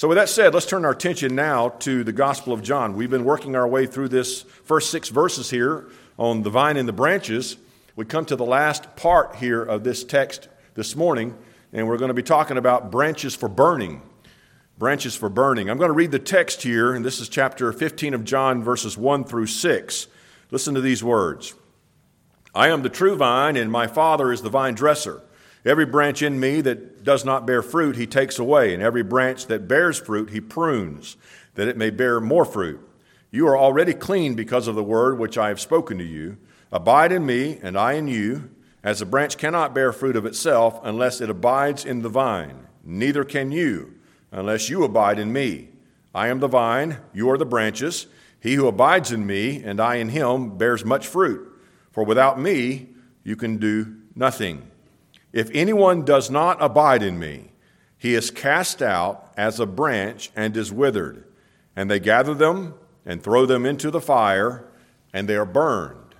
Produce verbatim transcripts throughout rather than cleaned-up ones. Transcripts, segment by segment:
So with that said, let's turn our attention now to the Gospel of John. We've been working our way through this first six verses here on the vine and the branches. We come to the last part here of this text this morning, and we're going to be talking about branches for burning. Branches for burning. I'm going to read the text here, and this is chapter fifteen of John, verses one through six. Listen to these words. I am the true vine, and my Father is the vine dresser. Every branch in me that does not bear fruit, he takes away, and every branch that bears fruit, he prunes, that it may bear more fruit. You are already clean because of the word which I have spoken to you. Abide in me, and I in you, as a branch cannot bear fruit of itself unless it abides in the vine. Neither can you, unless you abide in me. I am the vine, you are the branches. He who abides in me, and I in him, bears much fruit. For without me, you can do nothing. If anyone does not abide in me, he is cast out as a branch and is withered. And they gather them and throw them into the fire, and they are burned.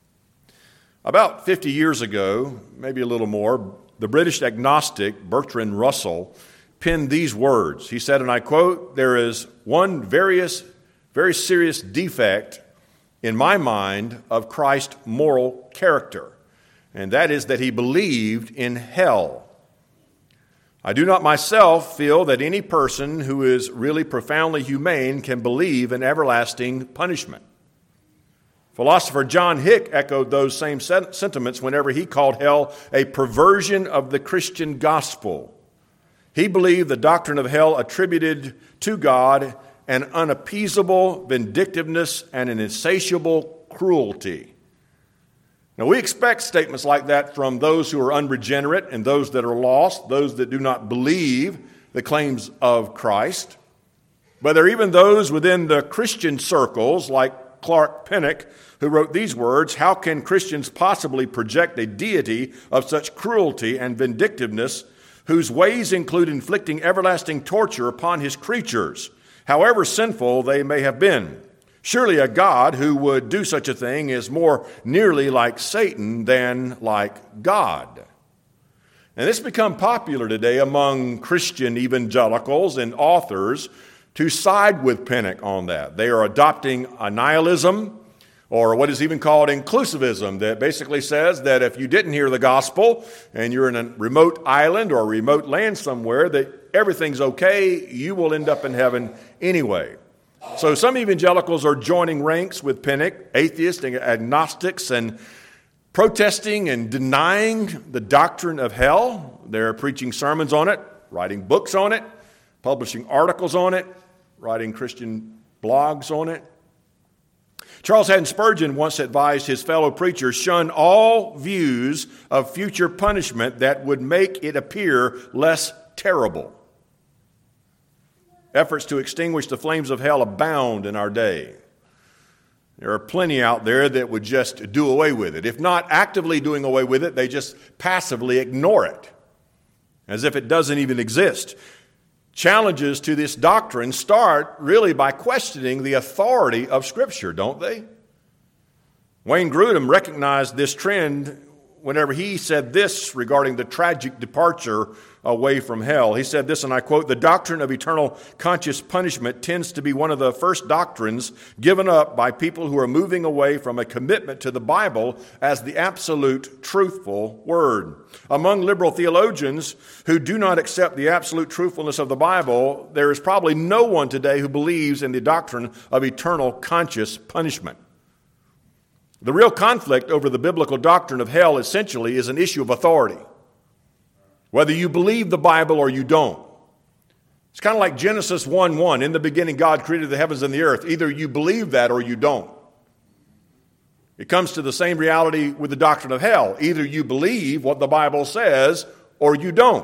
About fifty years ago, maybe a little more, the British agnostic Bertrand Russell penned these words. He said, and I quote, "There is one various, very serious defect in my mind of Christ's moral character, and that is that he believed in hell. I do not myself feel that any person who is really profoundly humane can believe in everlasting punishment." Philosopher John Hick echoed those same sentiments whenever he called hell a perversion of the Christian gospel. He believed the doctrine of hell attributed to God an unappeasable vindictiveness and an insatiable cruelty. Now, we expect statements like that from those who are unregenerate and those that are lost, those that do not believe the claims of Christ. But there are even those within the Christian circles, like Clark Pinnock, who wrote these words, "How can Christians possibly project a deity of such cruelty and vindictiveness, whose ways include inflicting everlasting torture upon his creatures, however sinful they may have been? Surely a God who would do such a thing is more nearly like Satan than like God." And it's become popular today among Christian evangelicals and authors to side with Pinnock on that. They are adopting a nihilism, or what is even called inclusivism, that basically says that if you didn't hear the gospel and you're in a remote island or a remote land somewhere, that everything's okay, you will end up in heaven anyway. So some evangelicals are joining ranks with Pinnock, atheists and agnostics, and protesting and denying the doctrine of hell. They're preaching sermons on it, writing books on it, publishing articles on it, writing Christian blogs on it. Charles Haddon Spurgeon once advised his fellow preachers, shun all views of future punishment that would make it appear less terrible. Efforts to extinguish the flames of hell abound in our day. There are plenty out there that would just do away with it. If not actively doing away with it, they just passively ignore it, as if it doesn't even exist. Challenges to this doctrine start really by questioning the authority of Scripture, don't they? Wayne Grudem recognized this trend whenever he said this regarding the tragic departure away from hell. He said this, and I quote, "The doctrine of eternal conscious punishment tends to be one of the first doctrines given up by people who are moving away from a commitment to the Bible as the absolute truthful word. Among liberal theologians who do not accept the absolute truthfulness of the Bible, there is probably no one today who believes in the doctrine of eternal conscious punishment." The real conflict over the biblical doctrine of hell essentially is an issue of authority. Whether you believe the Bible or you don't. It's kind of like Genesis one one. In the beginning, God created the heavens and the earth. Either you believe that or you don't. It comes to the same reality with the doctrine of hell. Either you believe what the Bible says or you don't.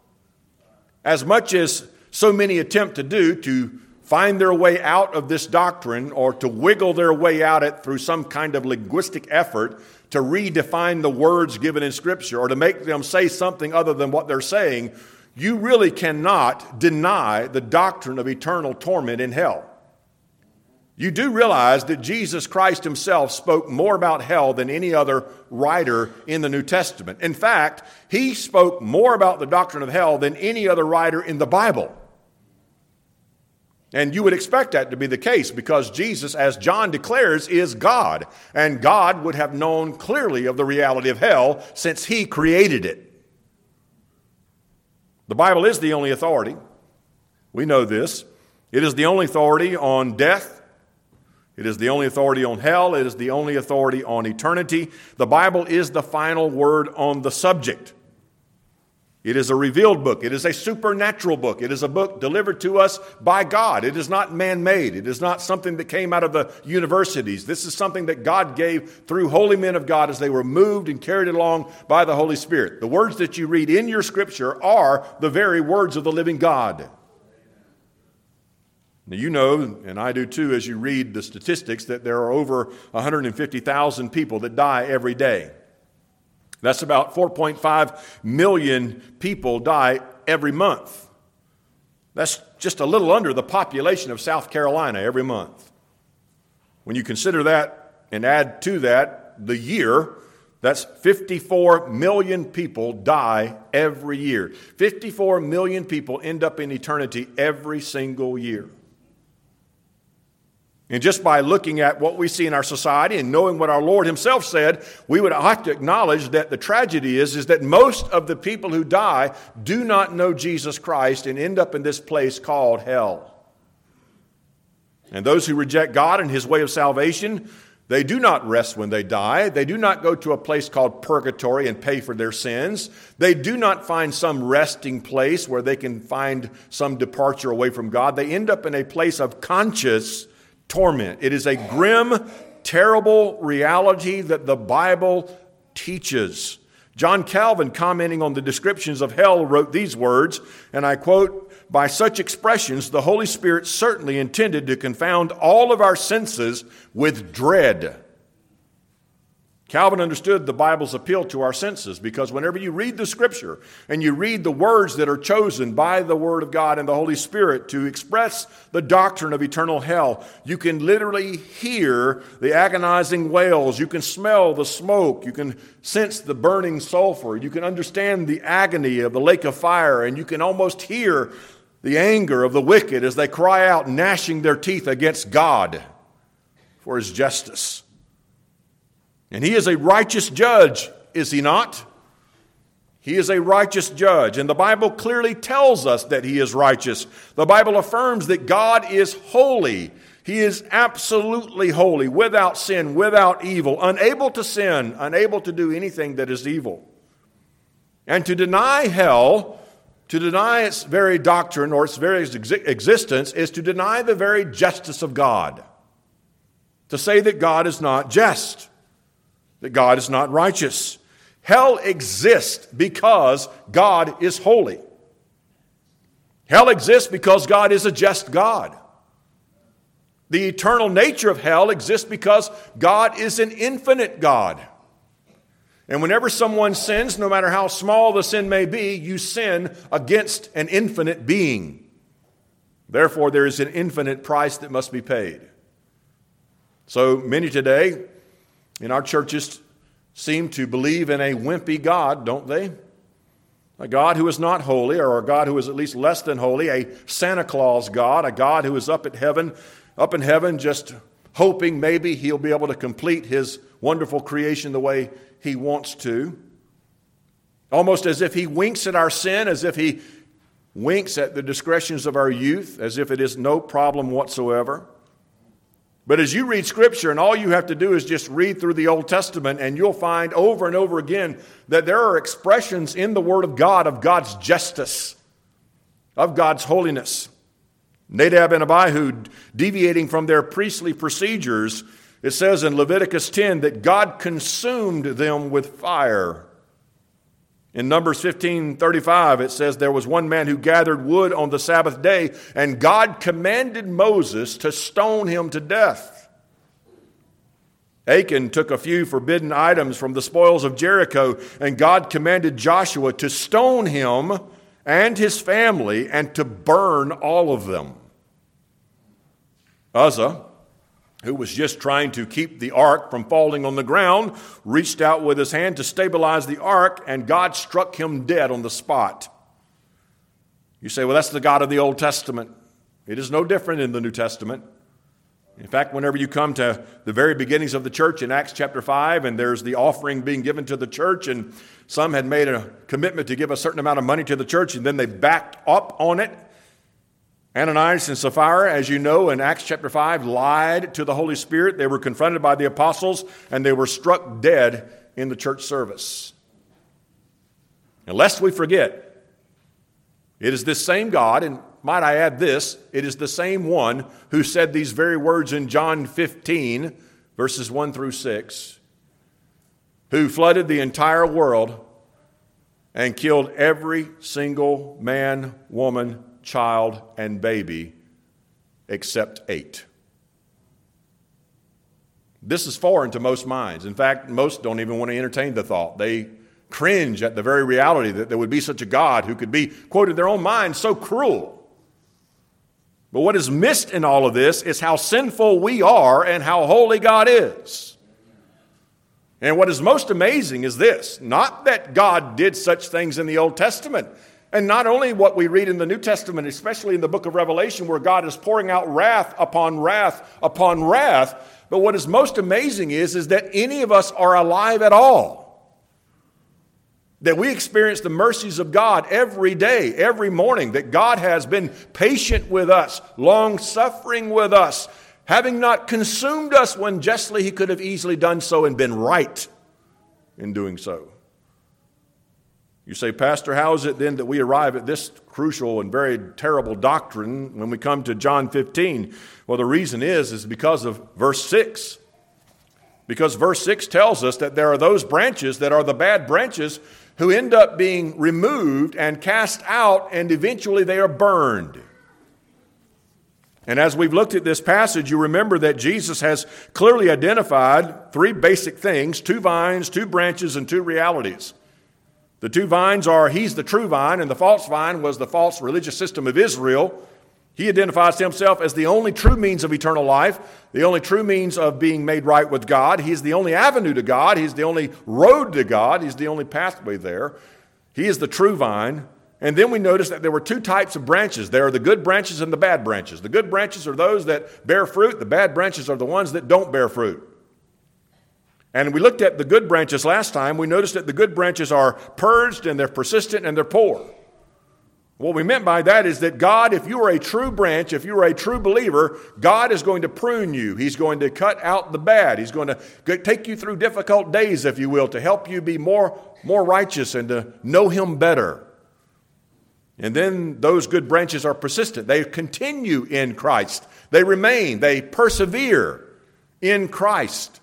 As much as so many attempt to do to find their way out of this doctrine or to wiggle their way out it through some kind of linguistic effort to redefine the words given in Scripture or to make them say something other than what they're saying, you really cannot deny the doctrine of eternal torment in hell. You do realize that Jesus Christ himself spoke more about hell than any other writer in the New Testament. In fact, he spoke more about the doctrine of hell than any other writer in the Bible. And you would expect that to be the case because Jesus, as John declares, is God. And God would have known clearly of the reality of hell since he created it. The Bible is the only authority. We know this. It is the only authority on death. It is the only authority on hell. It is the only authority on eternity. The Bible is the final word on the subject. It is a revealed book. It is a supernatural book. It is a book delivered to us by God. It is not man-made. It is not something that came out of the universities. This is something that God gave through holy men of God as they were moved and carried along by the Holy Spirit. The words that you read in your scripture are the very words of the living God. Now, you know, and I do too, as you read the statistics, that there are over one hundred fifty thousand people that die every day. That's about four point five million people die every month. That's just a little under the population of South Carolina every month. When you consider that and add to that the year, that's fifty-four million people die every year. fifty-four million people end up in eternity every single year. And just by looking at what we see in our society and knowing what our Lord himself said, we would have to acknowledge that the tragedy is, is that most of the people who die do not know Jesus Christ and end up in this place called hell. And those who reject God and his way of salvation, they do not rest when they die. They do not go to a place called purgatory and pay for their sins. They do not find some resting place where they can find some departure away from God. They end up in a place of conscious torment. It is a grim, terrible reality that the Bible teaches. John Calvin, commenting on the descriptions of hell, wrote these words, and I quote, "By such expressions, the Holy Spirit certainly intended to confound all of our senses with dread." Calvin understood the Bible's appeal to our senses because whenever you read the Scripture and you read the words that are chosen by the Word of God and the Holy Spirit to express the doctrine of eternal hell, you can literally hear the agonizing wails. You can smell the smoke. You can sense the burning sulfur. You can understand the agony of the lake of fire, and you can almost hear the anger of the wicked as they cry out, gnashing their teeth against God for his justice. And he is a righteous judge, is he not? He is a righteous judge, and the Bible clearly tells us that he is righteous. The Bible affirms that God is holy. He is absolutely holy, without sin, without evil, unable to sin, unable to do anything that is evil. And to deny hell, to deny its very doctrine or its very ex- existence, is to deny the very justice of God. To say that God is not just, that God is not righteous. Hell exists because God is holy. Hell exists because God is a just God. The eternal nature of hell exists because God is an infinite God. And whenever someone sins, no matter how small the sin may be, you sin against an infinite being. Therefore, there is an infinite price that must be paid. So many today in our churches seem to believe in a wimpy God, don't they? A God who is not holy, or a God who is at least less than holy, a Santa Claus God, a God who is up at heaven, up in heaven just hoping maybe he'll be able to complete his wonderful creation the way he wants to. Almost as if he winks at our sin, as if he winks at the discretions of our youth, as if it is no problem whatsoever. But as you read Scripture, and all you have to do is just read through the Old Testament, and you'll find over and over again that there are expressions in the Word of God of God's justice, of God's holiness. Nadab and Abihu deviating from their priestly procedures, it says in Leviticus ten that God consumed them with fire. In Numbers fifteen thirty-five, it says there was one man who gathered wood on the Sabbath day, and God commanded Moses to stone him to death. Achan took a few forbidden items from the spoils of Jericho, and God commanded Joshua to stone him and his family and to burn all of them. Uzzah, who was just trying to keep the ark from falling on the ground, reached out with his hand to stabilize the ark, and God struck him dead on the spot. You say, well, that's the God of the Old Testament. It is no different in the New Testament. In fact, whenever you come to the very beginnings of the church in Acts chapter five, and there's the offering being given to the church, and some had made a commitment to give a certain amount of money to the church, and then they backed up on it. Ananias and Sapphira, as you know, in Acts chapter five, lied to the Holy Spirit. They were confronted by the apostles, and they were struck dead in the church service. And lest we forget, it is this same God, and might I add this, it is the same one who said these very words in John fifteen, verses one through six, who flooded the entire world and killed every single man, woman, child, and baby except eight. This is foreign to most minds. In fact, most don't even want to entertain the thought. They cringe at the very reality that there would be such a God who could be, quote, in their own mind, so cruel. But what is missed in all of this is how sinful we are and how holy God is. And what is most amazing is this, not that God did such things in the Old Testament, and not only what we read in the New Testament, especially in the book of Revelation, where God is pouring out wrath upon wrath upon wrath, but what is most amazing is, is that any of us are alive at all. That we experience the mercies of God every day, every morning, that God has been patient with us, long-suffering with us, having not consumed us when justly he could have easily done so and been right in doing so. You say, Pastor, how is it then that we arrive at this crucial and very terrible doctrine when we come to John fifteen? Well, the reason is, is because of verse six. Because verse six tells us that there are those branches that are the bad branches who end up being removed and cast out, and eventually they are burned. And as we've looked at this passage, you remember that Jesus has clearly identified three basic things: two vines, two branches, and two realities. The two vines are, he's the true vine, and the false vine was the false religious system of Israel. He identifies himself as the only true means of eternal life, the only true means of being made right with God. He's the only avenue to God. He's the only road to God. He's the only pathway there. He is the true vine. And then we notice that there were two types of branches. There are the good branches and the bad branches. The good branches are those that bear fruit. The bad branches are the ones that don't bear fruit. And we looked at the good branches last time. We noticed that the good branches are purged, and they're persistent, and they're poor. What we meant by that is that God, if you are a true branch, if you are a true believer, God is going to prune you. He's going to cut out the bad. He's going to take you through difficult days, if you will, to help you be more, more righteous and to know him better. And then those good branches are persistent. They continue in Christ. They remain. They persevere in Christ.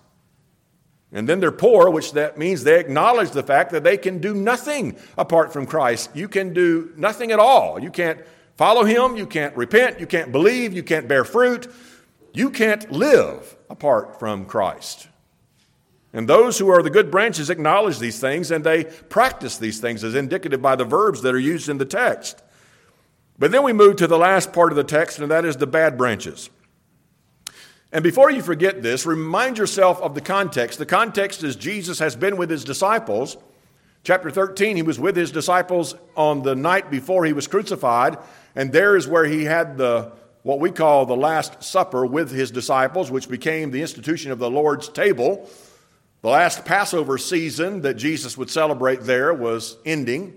And then they're poor, which that means they acknowledge the fact that they can do nothing apart from Christ. You can do nothing at all. You can't follow him. You can't repent. You can't believe. You can't bear fruit. You can't live apart from Christ. And those who are the good branches acknowledge these things, and they practice these things as indicated by the verbs that are used in the text. But then we move to the last part of the text, and that is the bad branches. And before you forget this, remind yourself of the context. The context is Jesus has been with his disciples. Chapter thirteen, he was with his disciples on the night before he was crucified. And there is where he had the what we call the Last Supper with his disciples, which became the institution of the Lord's table. The last Passover season that Jesus would celebrate there was ending.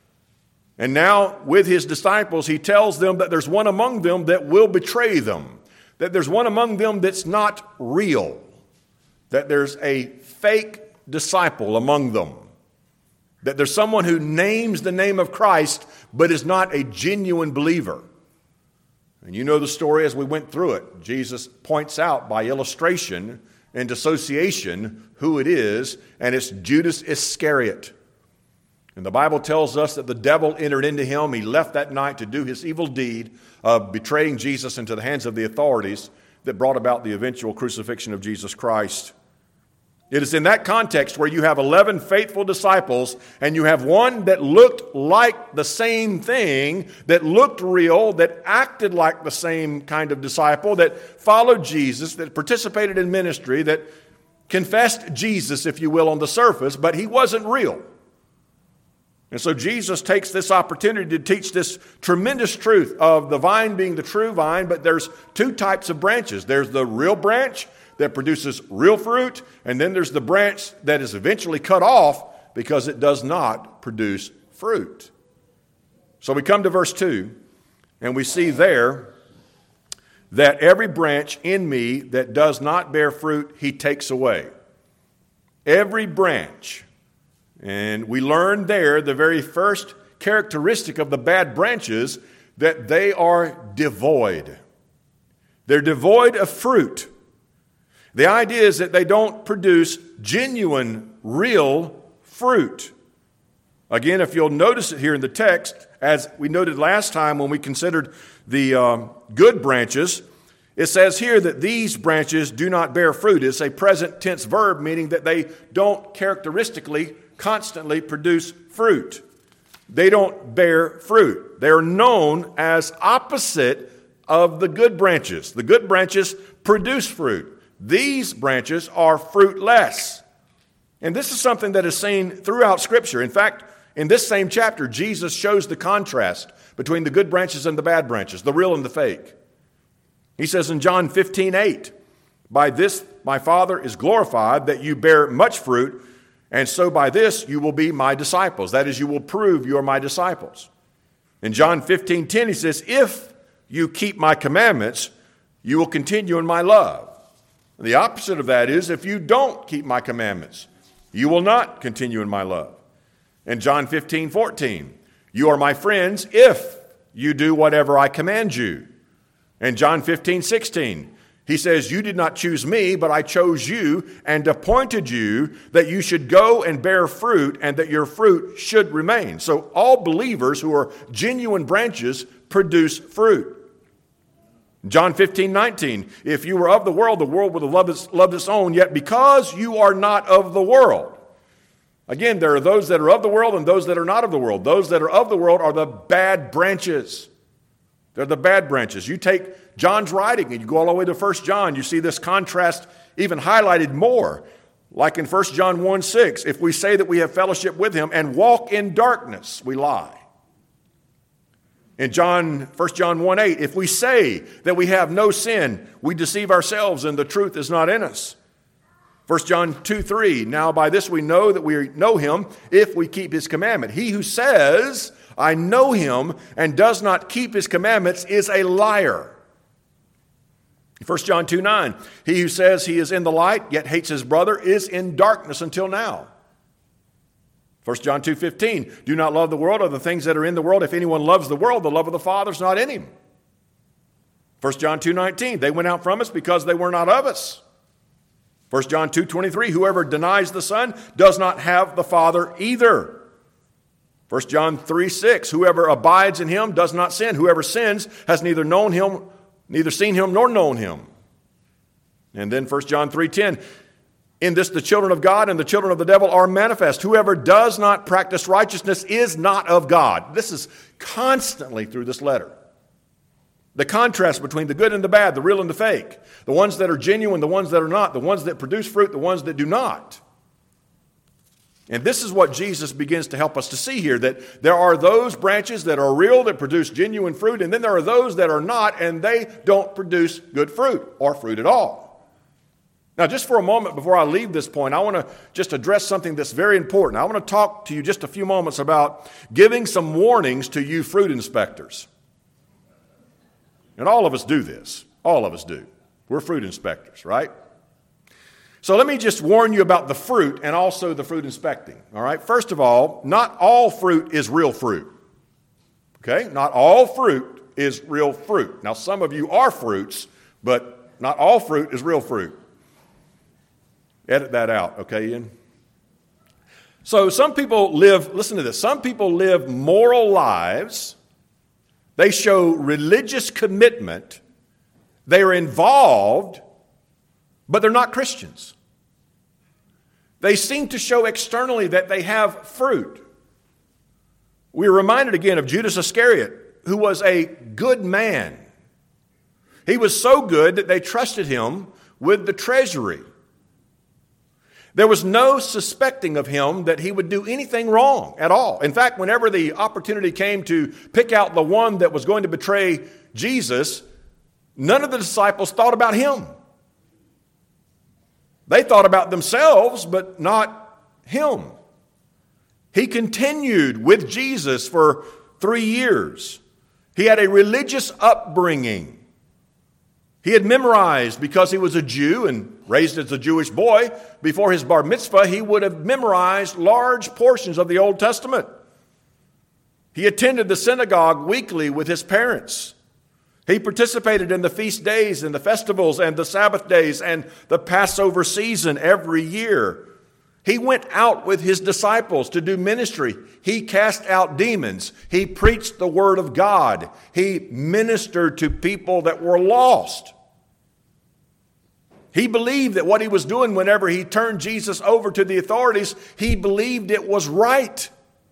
And now with his disciples, he tells them that there's one among them that will betray them. That there's one among them that's not real, that there's a fake disciple among them, that there's someone who names the name of Christ but is not a genuine believer. And you know the story as we went through it. Jesus points out by illustration and association who it is, and it's Judas Iscariot. And the Bible tells us that the devil entered into him. He left that night to do his evil deed of betraying Jesus into the hands of the authorities that brought about the eventual crucifixion of Jesus Christ. It is in that context where you have eleven faithful disciples, and you have one that looked like the same thing, that looked real, that acted like the same kind of disciple, that followed Jesus, that participated in ministry, that confessed Jesus, if you will, on the surface, but he wasn't real. And so Jesus takes this opportunity to teach this tremendous truth of the vine being the true vine, but there's two types of branches. There's the real branch that produces real fruit, and then there's the branch that is eventually cut off because it does not produce fruit. So we come to verse two, and we see there that every branch in me that does not bear fruit, he takes away. Every branch. And we learn there the very first characteristic of the bad branches, that they are devoid. They're devoid of fruit. The idea is that they don't produce genuine, real fruit. Again, if you'll notice it here in the text, as we noted last time when we considered the um, good branches, it says here that these branches do not bear fruit. It's a present tense verb, meaning that they don't characteristically constantly produce fruit. They don't bear fruit. They are known as opposite of the good branches. The good branches produce fruit. These branches are fruitless. And this is something that is seen throughout Scripture. In fact, in this same chapter, Jesus shows the contrast between the good branches and the bad branches, the real and the fake. He says in John fifteen eight, "By this my Father is glorified, that you bear much fruit, and so by this you will be my disciples." That is, you will prove you are my disciples. In John fifteen ten, he says, "If you keep my commandments, you will continue in my love." And the opposite of that is, if you don't keep my commandments, you will not continue in my love. In John fifteen fourteen, "You are my friends if you do whatever I command you." In John fifteen sixteen, he says, "You did not choose me, but I chose you and appointed you that you should go and bear fruit and that your fruit should remain." So all believers who are genuine branches produce fruit. John fifteen nineteen, "If you were of the world, the world would have loved its, loved its own, yet because you are not of the world." Again, there are those that are of the world and those that are not of the world. Those that are of the world are the bad branches. They're the bad branches. You take John's writing and you go all the way to First John, you see this contrast even highlighted more. Like in First John one six, "If we say that we have fellowship with him and walk in darkness, we lie." In John, First John one eight, "If we say that we have no sin, we deceive ourselves and the truth is not in us." First John two three, "Now by this we know that we know him if we keep his commandment. He who says, 'I know him,' and does not keep his commandments is a liar." First John two nine, "He who says he is in the light yet hates his brother is in darkness until now." First John two fifteen, "Do not love the world or the things that are in the world. If anyone loves the world, the love of the Father is not in him." First John two nineteen, "They went out from us because they were not of us." First John two twenty-three, "Whoever denies the Son does not have the Father either." First John three six, "Whoever abides in him does not sin. Whoever sins has neither known him, neither seen him nor known him." And then First John three ten, "In this the children of God and the children of the devil are manifest. Whoever does not practice righteousness is not of God." This is constantly through this letter. The contrast between the good and the bad, the real and the fake, the ones that are genuine, the ones that are not, the ones that produce fruit, the ones that do not. And this is what Jesus begins to help us to see here, that there are those branches that are real, that produce genuine fruit, and then there are those that are not, and they don't produce good fruit or fruit at all. Now, just for a moment before I leave this point, I want to just address something that's very important. I want to talk to you just a few moments about giving some warnings to you fruit inspectors. And all of us do this. All of us do. We're fruit inspectors, right? So let me just warn you about the fruit and also the fruit inspecting. All right. First of all, not all fruit is real fruit. Okay. Not all fruit is real fruit. Now, some of you are fruits, but not all fruit is real fruit. Edit that out. Okay, Ian? So some people live, listen to this, some people live moral lives. They show religious commitment. They are involved, but they're not Christians. They seem to show externally that they have fruit. We're reminded again of Judas Iscariot, who was a good man. He was so good that they trusted him with the treasury. There was no suspecting of him that he would do anything wrong at all. In fact, whenever the opportunity came to pick out the one that was going to betray Jesus, none of the disciples thought about him. They thought about themselves, but not him. He continued with Jesus for three years. He had a religious upbringing. He had memorized, because he was a Jew and raised as a Jewish boy, before his bar mitzvah, he would have memorized large portions of the Old Testament. He attended the synagogue weekly with his parents. He participated in the feast days and the festivals and the Sabbath days and the Passover season every year. He went out with his disciples to do ministry. He cast out demons. He preached the word of God. He ministered to people that were lost. He believed that what he was doing whenever he turned Jesus over to the authorities, he believed it was right.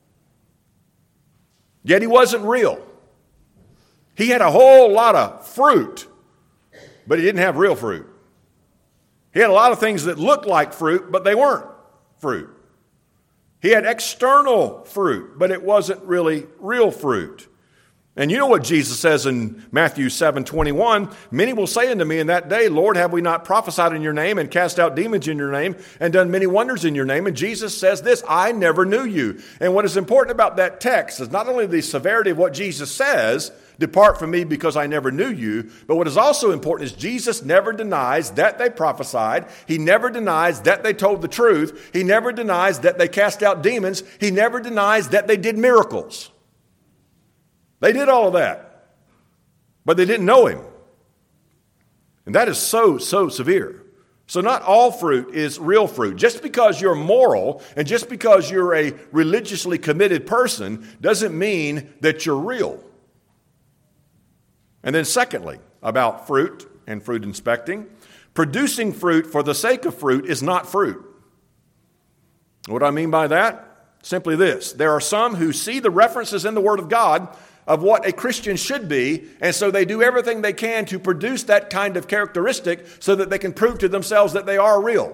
Yet he wasn't real. He had a whole lot of fruit, but he didn't have real fruit. He had a lot of things that looked like fruit, but they weren't fruit. He had external fruit, but it wasn't really real fruit. And you know what Jesus says in Matthew seven twenty-one, many will say unto me in that day, Lord, have we not prophesied in your name and cast out demons in your name and done many wonders in your name? And Jesus says this, I never knew you. And what is important about that text is not only the severity of what Jesus says, depart from me because I never knew you, but what is also important is Jesus never denies that they prophesied. He never denies that they told the truth. He never denies that they cast out demons. He never denies that they did miracles. They did all of that, but they didn't know him. And that is so, so severe. So not all fruit is real fruit. Just because you're moral and just because you're a religiously committed person doesn't mean that you're real. And then secondly, about fruit and fruit inspecting, producing fruit for the sake of fruit is not fruit. What do I mean by that? Simply this. There are some who see the references in the Word of God of what a Christian should be, and so they do everything they can to produce that kind of characteristic so that they can prove to themselves that they are real.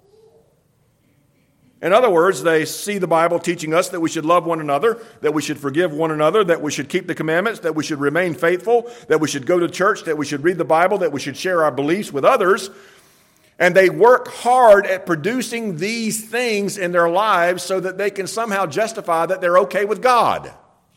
In other words, they see the Bible teaching us that we should love one another, that we should forgive one another, that we should keep the commandments, that we should remain faithful, that we should go to church, that we should read the Bible, that we should share our beliefs with others. And they work hard at producing these things in their lives so that they can somehow justify that they're okay with God.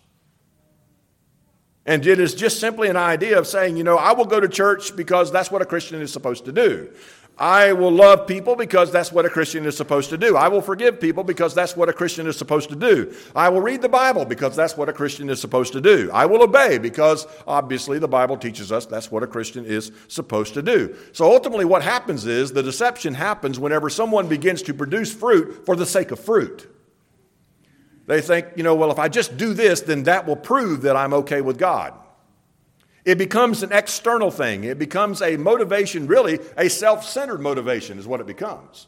And it is just simply an idea of saying, you know, I will go to church because that's what a Christian is supposed to do. I will love people because that's what a Christian is supposed to do. I will forgive people because that's what a Christian is supposed to do. I will read the Bible because that's what a Christian is supposed to do. I will obey because obviously the Bible teaches us that's what a Christian is supposed to do. So ultimately what happens is the deception happens whenever someone begins to produce fruit for the sake of fruit. They think, you know, well, if I just do this, then that will prove that I'm okay with God. It becomes an external thing. It becomes a motivation, really a self-centered motivation is what it becomes.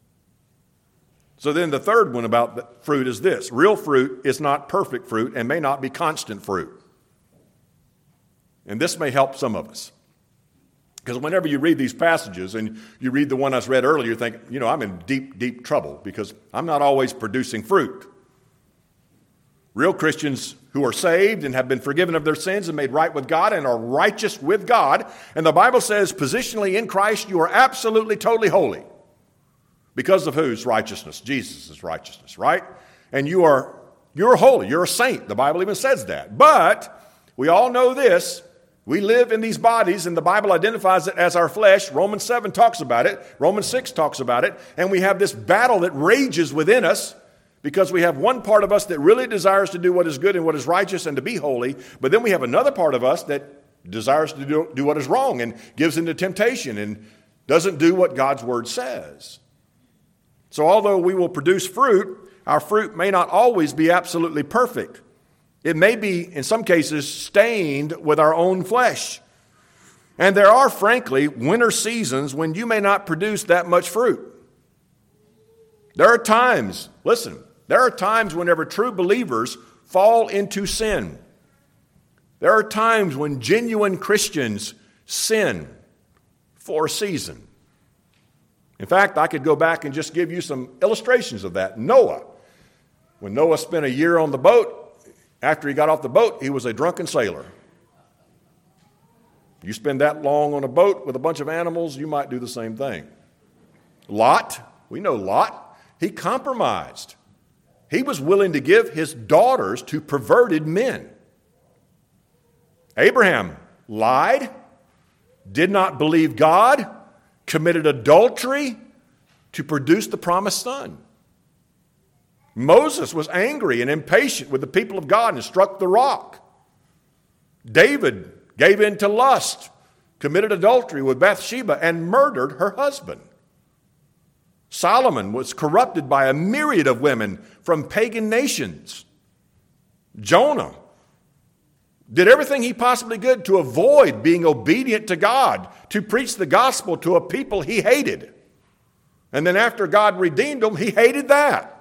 So then the third one about fruit is this. Real fruit is not perfect fruit and may not be constant fruit. And this may help some of us. Because whenever you read these passages and you read the one I read earlier, you think, you know, I'm in deep, deep trouble because I'm not always producing fruit. Real Christians who are saved and have been forgiven of their sins and made right with God and are righteous with God. And the Bible says positionally in Christ you are absolutely, totally holy. Because of whose righteousness? Jesus' righteousness, right? And you are you're holy. You're a saint. The Bible even says that. But we all know this. We live in these bodies and the Bible identifies it as our flesh. Romans seven talks about it. Romans six talks about it. And we have this battle that rages within us. Because we have one part of us that really desires to do what is good and what is righteous and to be holy. But then we have another part of us that desires to do, do what is wrong and gives into temptation and doesn't do what God's word says. So although we will produce fruit, our fruit may not always be absolutely perfect. It may be, in some cases, stained with our own flesh. And there are, frankly, winter seasons when you may not produce that much fruit. There are times, listen, there are times whenever true believers fall into sin. There are times when genuine Christians sin for a season. In fact, I could go back and just give you some illustrations of that. Noah. When Noah spent a year on the boat, after he got off the boat, he was a drunken sailor. You spend that long on a boat with a bunch of animals, you might do the same thing. Lot, we know Lot, he compromised. He was willing to give his daughters to perverted men. Abraham lied, did not believe God, committed adultery to produce the promised son. Moses was angry and impatient with the people of God and struck the rock. David gave in to lust, committed adultery with Bathsheba, and murdered her husband. Solomon was corrupted by a myriad of women from pagan nations. Jonah did everything he possibly could to avoid being obedient to God, to preach the gospel to a people he hated. And then after God redeemed him, he hated that.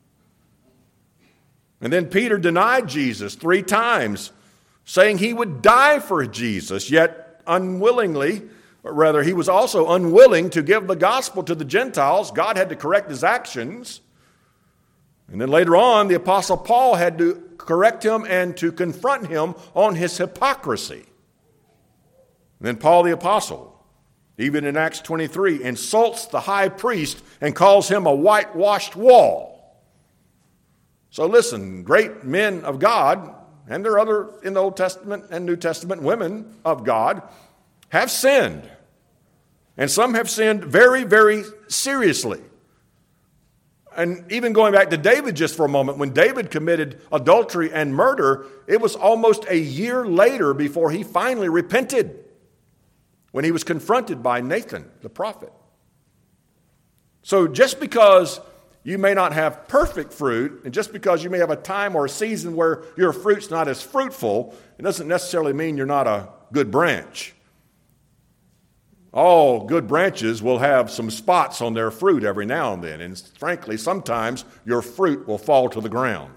And then Peter denied Jesus three times, saying he would die for Jesus, yet unwillingly, or rather he was also unwilling to give the gospel to the Gentiles. God had to correct his actions. And then later on, the Apostle Paul had to correct him and to confront him on his hypocrisy. And then Paul the Apostle, even in Acts twenty-three, insults the high priest and calls him a whitewashed wall. So listen, great men of God, and there are other in the Old Testament and New Testament women of God, have sinned. And some have sinned very, very seriously. And even going back to David just for a moment, when David committed adultery and murder, it was almost a year later before he finally repented, when he was confronted by Nathan, the prophet. So just because you may not have perfect fruit, and just because you may have a time or a season where your fruit's not as fruitful, it doesn't necessarily mean you're not a good branch. All good branches will have some spots on their fruit every now and then, and frankly, sometimes your fruit will fall to the ground.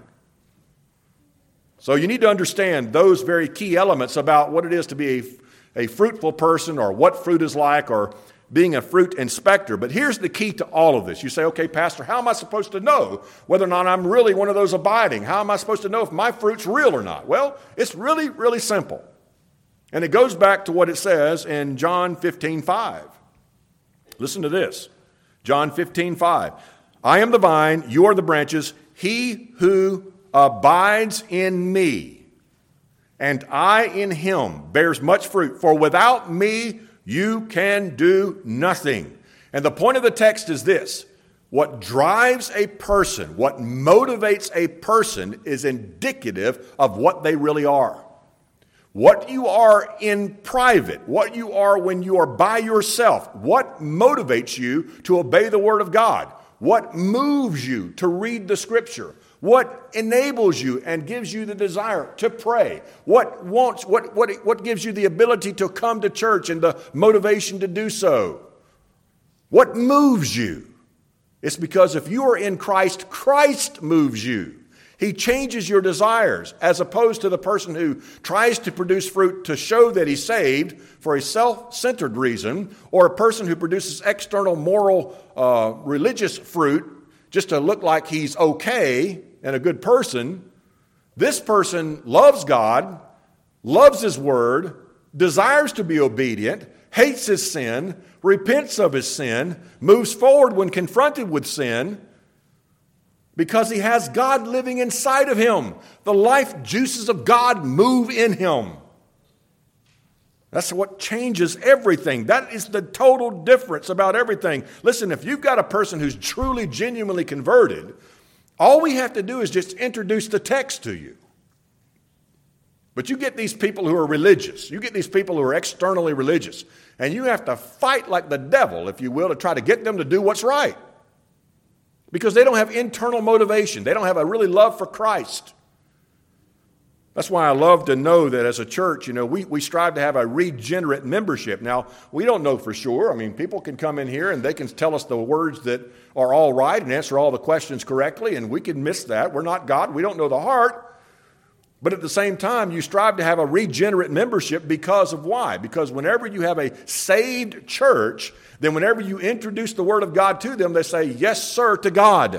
So you need to understand those very key elements about what it is to be a, a fruitful person, or what fruit is like, or being a fruit inspector. But here's the key to all of this. You say, okay, Pastor, how am I supposed to know whether or not I'm really one of those abiding? How am I supposed to know if my fruit's real or not? Well, it's really, really simple. And it goes back to what it says in John fifteen five. Listen to this. John fifteen five. I am the vine, you are the branches. He who abides in me, and I in him, bears much fruit. For without me, you can do nothing. And the point of the text is this. What drives a person, what motivates a person, is indicative of what they really are. What you are in private, what you are when you are by yourself, what motivates you to obey the Word of God, what moves you to read the Scripture, what enables you and gives you the desire to pray, what wants, what, what, what gives you the ability to come to church and the motivation to do so, what moves you. It's because if you are in Christ, Christ moves you. He changes your desires, as opposed to the person who tries to produce fruit to show that he's saved for a self-centered reason, or a person who produces external moral uh, religious fruit just to look like he's okay and a good person. This person loves God, loves His Word, desires to be obedient, hates his sin, repents of his sin, moves forward when confronted with sin, because he has God living inside of him. The life juices of God move in him. That's what changes everything. That is the total difference about everything. Listen, if you've got a person who's truly, genuinely converted, all we have to do is just introduce the text to you. But you get these people who are religious. You get these people who are externally religious. And you have to fight like the devil, if you will, to try to get them to do what's right. Because they don't have internal motivation. They don't have a really love for Christ. That's why I love to know that as a church, you know, we, we strive to have a regenerate membership. Now, we don't know for sure. I mean, people can come in here and they can tell us the words that are all right and answer all the questions correctly, and we can miss that. We're not God. We don't know the heart. But at the same time, you strive to have a regenerate membership because of why? Because whenever you have a saved church, then whenever you introduce the Word of God to them, they say, yes, sir, to God.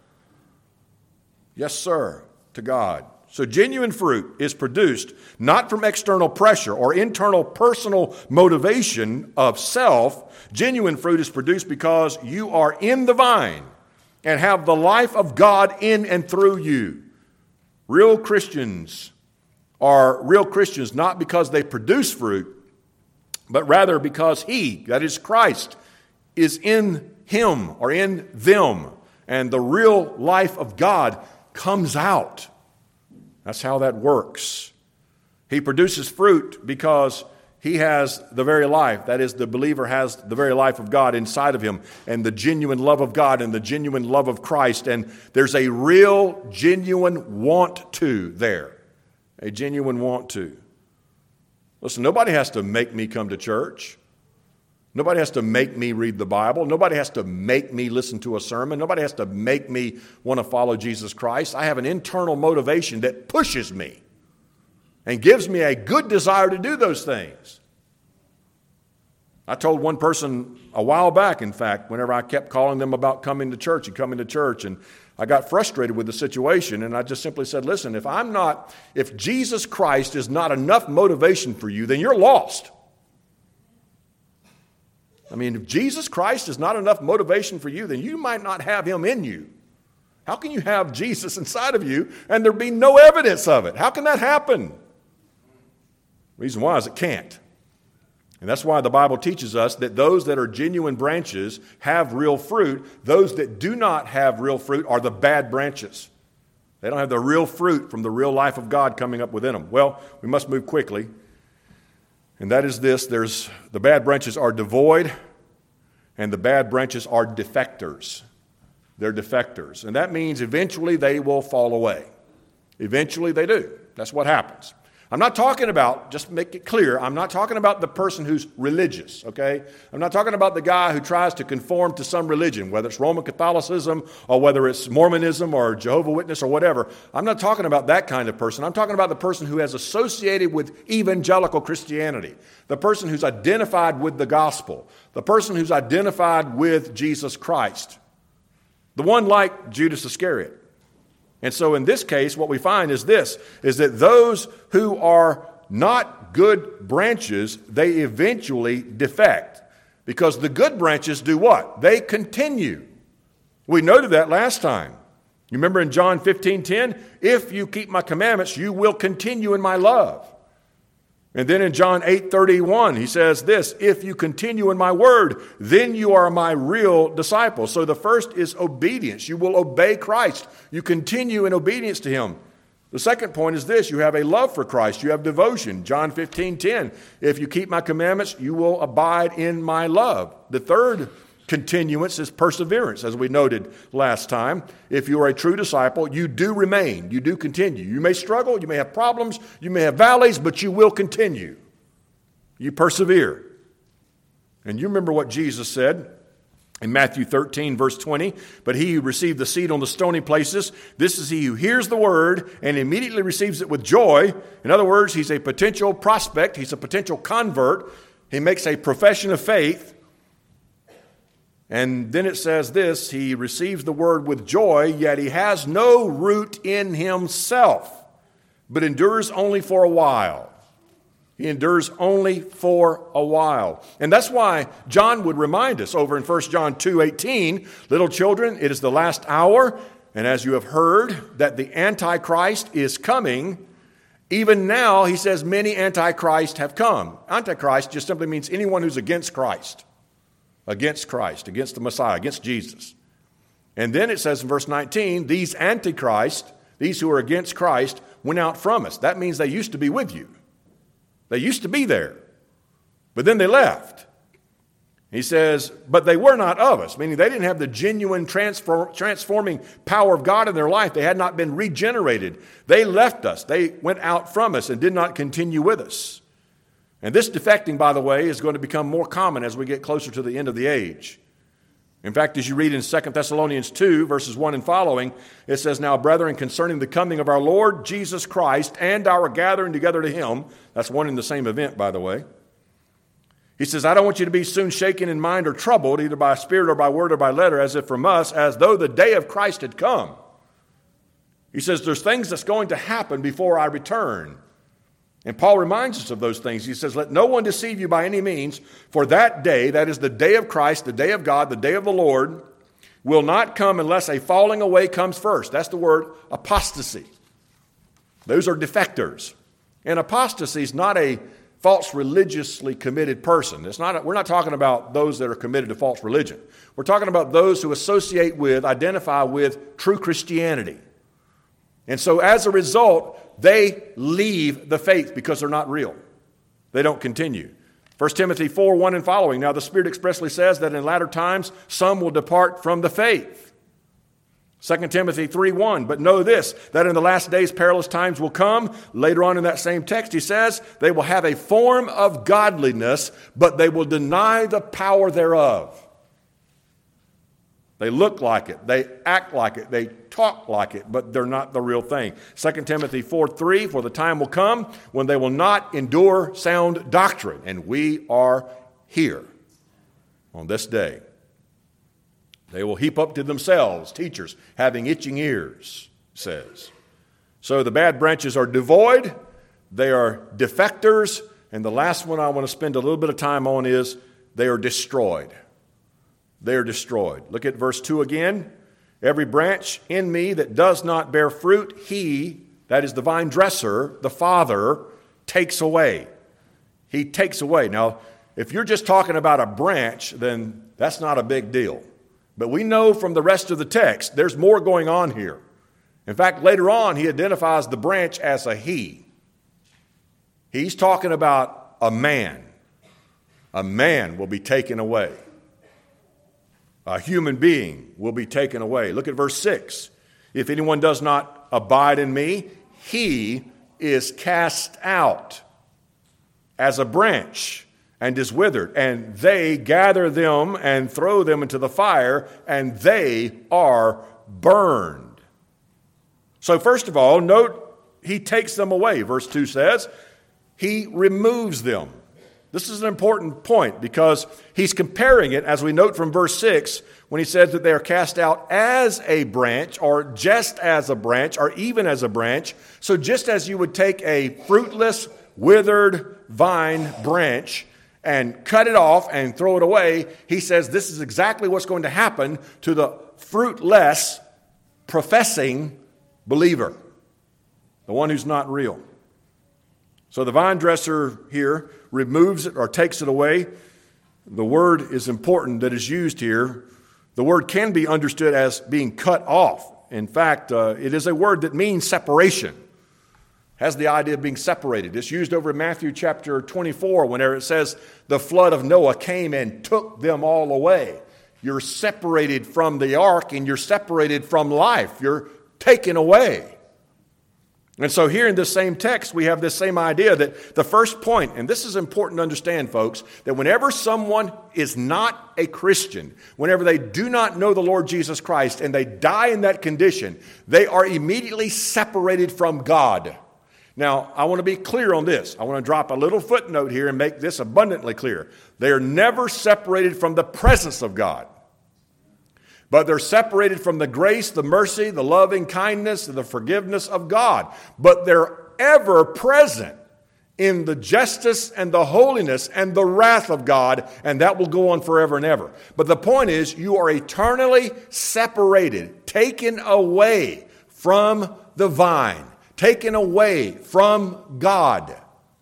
Yes, sir, to God. So genuine fruit is produced not from external pressure or internal personal motivation of self. Genuine fruit is produced because you are in the vine and have the life of God in and through you. Real Christians are real Christians not because they produce fruit, but rather because He, that is Christ, is in him or in them. And the real life of God comes out. That's how that works. He produces fruit because he has the very life. That is, the believer has the very life of God inside of him, and the genuine love of God and the genuine love of Christ. And there's a real, genuine want to there. A genuine want to. Listen, nobody has to make me come to church. Nobody has to make me read the Bible. Nobody has to make me listen to a sermon. Nobody has to make me want to follow Jesus Christ. I have an internal motivation that pushes me and gives me a good desire to do those things. I told one person a while back, in fact, whenever I kept calling them about coming to church and coming to church, and I got frustrated with the situation, and I just simply said, listen, if I'm not, if Jesus Christ is not enough motivation for you, then you're lost. I mean, if Jesus Christ is not enough motivation for you, then you might not have him in you. How can you have Jesus inside of you and there be no evidence of it? How can that happen? Reason why is it can't. And that's why the Bible teaches us that those that are genuine branches have real fruit. Those that do not have real fruit are the bad branches. They don't have the real fruit from the real life of God coming up within them. Well, we must move quickly. And that is this, there's the bad branches are devoid, and the bad branches are defectors. They're defectors. And that means eventually they will fall away. Eventually they do. That's what happens. I'm not talking about, just to make it clear, I'm not talking about the person who's religious, okay? I'm not talking about the guy who tries to conform to some religion, whether it's Roman Catholicism or whether it's Mormonism or Jehovah's Witness or whatever. I'm not talking about that kind of person. I'm talking about the person who has associated with evangelical Christianity, the person who's identified with the gospel, the person who's identified with Jesus Christ, the one like Judas Iscariot. And so in this case, what we find is this, is that those who are not good branches, they eventually defect. Because the good branches do what? They continue. We noted that last time. You remember in John fifteen ten? If you keep my commandments, you will continue in my love. And then in John eight thirty-one, he says this, if you continue in my word, then you are my real disciples. So the first is obedience. You will obey Christ. You continue in obedience to him. The second point is this, you have a love for Christ. You have devotion. John fifteen ten, if you keep my commandments, you will abide in my love. The third continuance is perseverance, as we noted last time. If you are a true disciple, you do remain. You do continue. You may struggle. You may have problems. You may have valleys, but you will continue. You persevere. And you remember what Jesus said in Matthew thirteen, verse twenty, but he who received the seed on the stony places, this is he who hears the word and immediately receives it with joy. In other words, he's a potential prospect. He's a potential convert. He makes a profession of faith. And then it says this, he receives the word with joy, yet he has no root in himself, but endures only for a while. He endures only for a while. And that's why John would remind us over in First John two eighteen, little children, it is the last hour, and as you have heard that the Antichrist is coming, even now, he says, many Antichrists have come. Antichrist just simply means anyone who's against Christ. Against Christ, against the Messiah, against Jesus. And then it says in verse nineteen, these Antichrist, these who are against Christ, went out from us. That means they used to be with you. They used to be there. But then they left. He says, but they were not of us, meaning they didn't have the genuine transform, transforming power of God in their life. They had not been regenerated. They left us. They went out from us and did not continue with us. And this defecting, by the way, is going to become more common as we get closer to the end of the age. In fact, as you read in Second Thessalonians two, verses one and following, it says, "Now, brethren, concerning the coming of our Lord Jesus Christ and our gathering together to him," that's one in the same event, by the way. He says, "I don't want you to be soon shaken in mind or troubled, either by spirit or by word or by letter, as if from us, as though the day of Christ had come." He says, there's things that's going to happen before I return. And Paul reminds us of those things. He says, "Let no one deceive you by any means, for that day," that is the day of Christ, the day of God, the day of the Lord, "will not come unless a falling away comes first." That's the word apostasy. Those are defectors. And apostasy is not a false religiously committed person. It's not. A, we're not talking about those that are committed to false religion. We're talking about those who associate with, identify with true Christianity. And so as a result, they leave the faith because they're not real. They don't continue. First Timothy four, one and following. "Now the Spirit expressly says that in latter times some will depart from the faith." Second Timothy three, one. "But know this, that in the last days perilous times will come." Later on in that same text he says, "They will have a form of godliness, but they will deny the power thereof." They look like it, they act like it, they talk like it, but they're not the real thing. Second Timothy four, three, "For the time will come when they will not endure sound doctrine." And we are here on this day. "They will heap up to themselves teachers having itching ears," says. So the bad branches are devoid, they are defectors, and the last one I want to spend a little bit of time on is they are destroyed. They are destroyed. Look at verse two again. "Every branch in me that does not bear fruit, he," that is the vine dresser, the Father, "takes away." He takes away. Now, if you're just talking about a branch, then that's not a big deal. But we know from the rest of the text, there's more going on here. In fact, later on, he identifies the branch as a he. He's talking about a man. A man will be taken away. A human being will be taken away. Look at verse six. "If anyone does not abide in me, he is cast out as a branch and is withered, and they gather them and throw them into the fire, and they are burned." So first of all, note he takes them away. Verse two says, he removes them. This is an important point because he's comparing it, as we note from verse six, when he says that they are cast out as a branch, or just as a branch, or even as a branch. So just as you would take a fruitless, withered vine branch and cut it off and throw it away, he says this is exactly what's going to happen to the fruitless, professing believer, the one who's not real. So the vine dresser here removes it or takes it away. The word is important that is used here. The word can be understood as being cut off. In fact, uh, it is a word that means separation. Has the idea of being separated. It's used over in Matthew chapter twenty-four, whenever it says the flood of Noah came and took them all away. You're separated from the ark and you're separated from life. You're taken away. And so here in this same text, we have this same idea that the first point, and this is important to understand, folks, that whenever someone is not a Christian, whenever they do not know the Lord Jesus Christ and they die in that condition, they are immediately separated from God. Now, I want to be clear on this. I want to drop a little footnote here and make this abundantly clear. They are never separated from the presence of God. But they're separated from the grace, the mercy, the loving kindness, and the forgiveness of God. But they're ever present in the justice and the holiness and the wrath of God, and that will go on forever and ever. But the point is, you are eternally separated, taken away from the vine, taken away from God.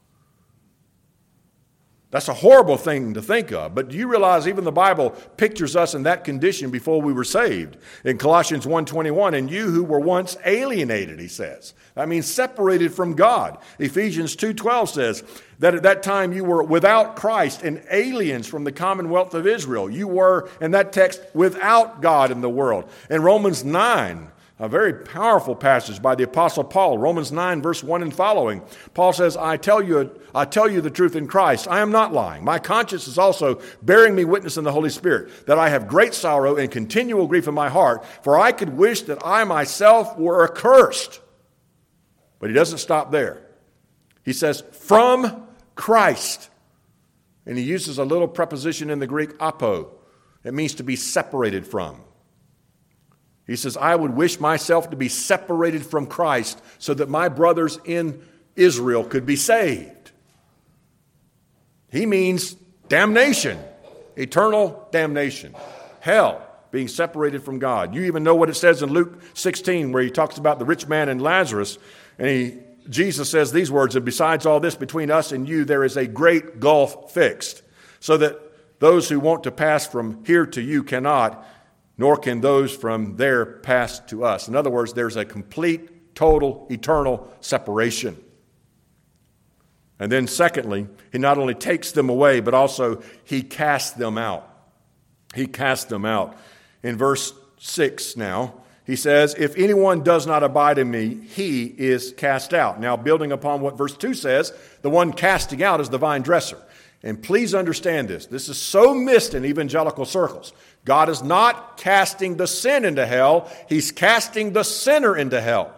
That's a horrible thing to think of. But do you realize even the Bible pictures us in that condition before we were saved? In Colossians one twenty-one, "And you who were once alienated," he says. That means separated from God. Ephesians two twelve says that at that time you were without Christ and aliens from the commonwealth of Israel. You were, in that text, without God in the world. In Romans nine, A very powerful passage by the Apostle Paul, Romans nine, verse one and following. Paul says, I tell you, I tell you the truth in Christ. I am not lying. My conscience is also bearing me witness in the Holy Spirit, that I have great sorrow and continual grief in my heart, for I could wish that I myself were accursed. But he doesn't stop there. He says, from Christ. And he uses a little preposition in the Greek, apo. It means to be separated from. He says, I would wish myself to be separated from Christ so that my brothers in Israel could be saved. He means damnation, eternal damnation, hell, being separated from God. You even know what it says in Luke sixteen, where he talks about the rich man and Lazarus, and he, Jesus says these words, and besides all this, between us and you, there is a great gulf fixed, so that those who want to pass from here to you cannot, nor can those from there pass to us. In other words, there's a complete, total, eternal separation. And then secondly, he not only takes them away, but also he casts them out. He casts them out. In verse six now, he says, if anyone does not abide in me, he is cast out. Now, building upon what verse two says, the one casting out is the vine dresser. And please understand this. This is so missed in evangelical circles. God is not casting the sin into hell. He's casting the sinner into hell.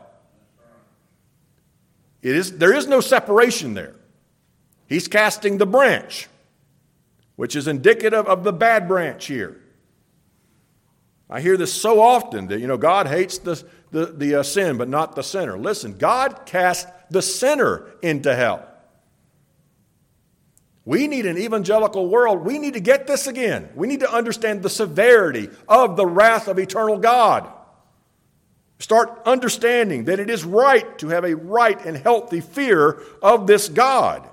It is, there is no separation there. He's casting the branch, which is indicative of the bad branch here. I hear this so often that, you know, God hates the, the, the uh, sin, but not the sinner. Listen, God cast the sinner into hell. We need an evangelical world. We need to get this again. We need to understand the severity of the wrath of eternal God. Start understanding that it is right to have a right and healthy fear of this God.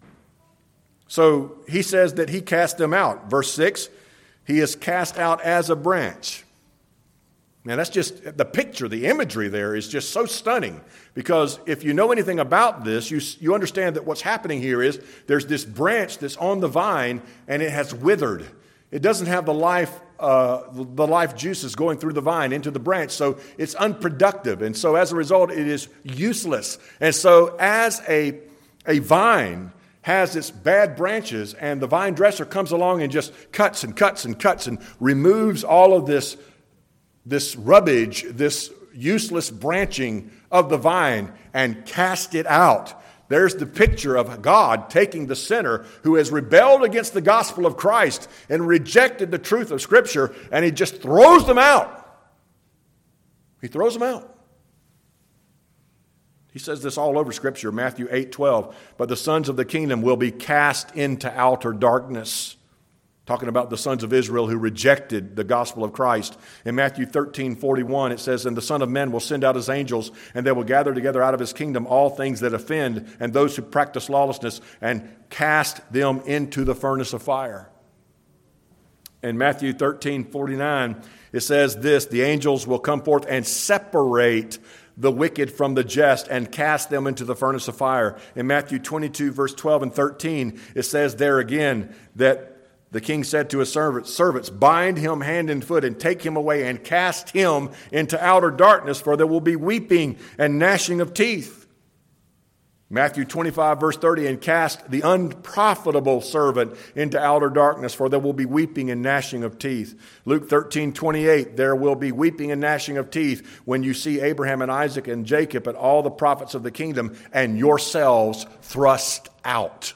So he says that he cast them out. Verse six, he is cast out as a branch. Now that's just, the picture, the imagery there is just so stunning, because if you know anything about this, you, you understand that what's happening here is there's this branch that's on the vine and it has withered. It doesn't have the life, uh, the life juices going through the vine into the branch, so it's unproductive. And so as a result, it is useless. And so as a, a vine has its bad branches and the vine dresser comes along and just cuts and cuts and cuts and removes all of this this rubbish, this useless branching of the vine and cast it out. There's the picture of God taking the sinner who has rebelled against the gospel of Christ and rejected the truth of Scripture, and he just throws them out. He throws them out. He says this all over Scripture, Matthew eight twelve, but the sons of the kingdom will be cast into outer darkness. Talking about the sons of Israel who rejected the gospel of Christ. In Matthew thirteen forty-one, it says, and the Son of Man will send out his angels, and they will gather together out of his kingdom all things that offend, and those who practice lawlessness, and cast them into the furnace of fire. In Matthew thirteen forty-nine, it says this, the angels will come forth and separate the wicked from the just and cast them into the furnace of fire. In Matthew twenty-two, verse twelve and thirteen, it says there again that the king said to his servants, servants, bind him hand and foot and take him away and cast him into outer darkness, for there will be weeping and gnashing of teeth. Matthew twenty-five, verse thirty, and cast the unprofitable servant into outer darkness, for there will be weeping and gnashing of teeth. Luke thirteen, twenty-eight, there will be weeping and gnashing of teeth when you see Abraham and Isaac and Jacob and all the prophets of the kingdom and yourselves thrust out.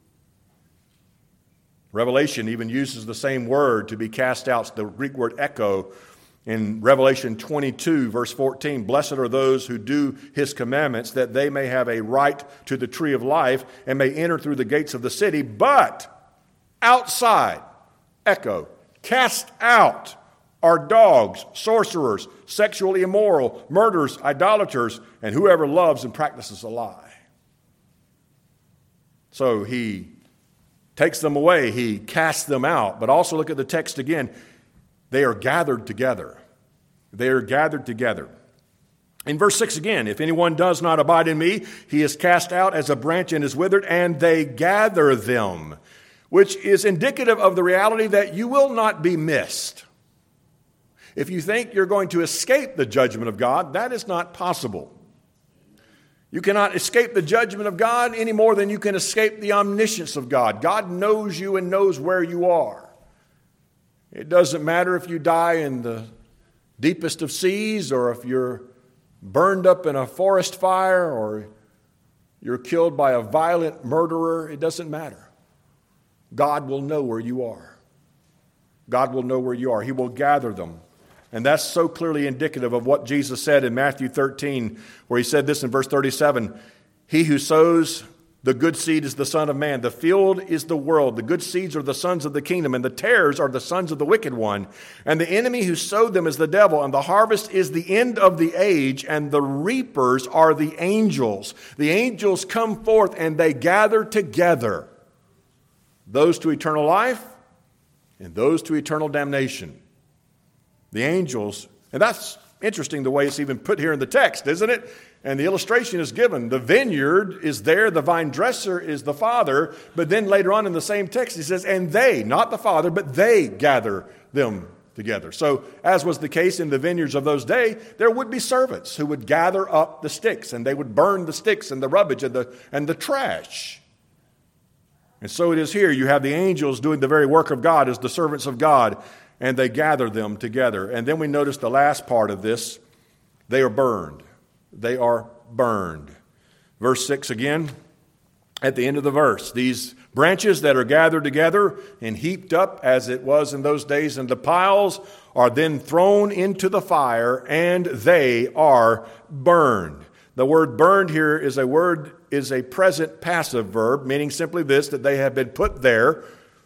Revelation even uses the same word to be cast out. It's the Greek word echo. In Revelation twenty-two, verse fourteen, blessed are those who do his commandments, that they may have a right to the tree of life and may enter through the gates of the city. But outside, echo, cast out are dogs, sorcerers, sexually immoral, murderers, idolaters, and whoever loves and practices a lie. So he takes them away, he casts them out. But also look at the text again. They are gathered together. They are gathered together. In verse six again, if anyone does not abide in me, he is cast out as a branch and is withered, and they gather them, which is indicative of the reality that you will not be missed. If you think you're going to escape the judgment of God, that is not possible. You cannot escape the judgment of God any more than you can escape the omniscience of God. God knows you and knows where you are. It doesn't matter if you die in the deepest of seas, or if you're burned up in a forest fire, or you're killed by a violent murderer. It doesn't matter. God will know where you are. God will know where you are. He will gather them. And that's so clearly indicative of what Jesus said in Matthew thirteen, where he said this in verse thirty-seven, he who sows the good seed is the Son of Man. The field is the world. The good seeds are the sons of the kingdom, and the tares are the sons of the wicked one. And the enemy who sowed them is the devil, and the harvest is the end of the age, and the reapers are the angels. The angels come forth, and they gather together those to eternal life and those to eternal damnation. The angels, and that's interesting the way it's even put here in the text, isn't it? And the illustration is given. The vineyard is there, the vine dresser is the Father, but then later on in the same text he says, and they, not the Father, but they gather them together. So, as was the case in the vineyards of those days, there would be servants who would gather up the sticks, and they would burn the sticks and the rubbish and the, and the trash. And so it is here. You have the angels doing the very work of God as the servants of God, and they gather them together. And then we notice the last part of this. They are burned. They are burned. Verse six again, at the end of the verse. These branches that are gathered together and heaped up, as it was in those days into piles, are then thrown into the fire, and they are burned. The word burned here is a word, is a present passive verb, meaning simply this, that they have been put there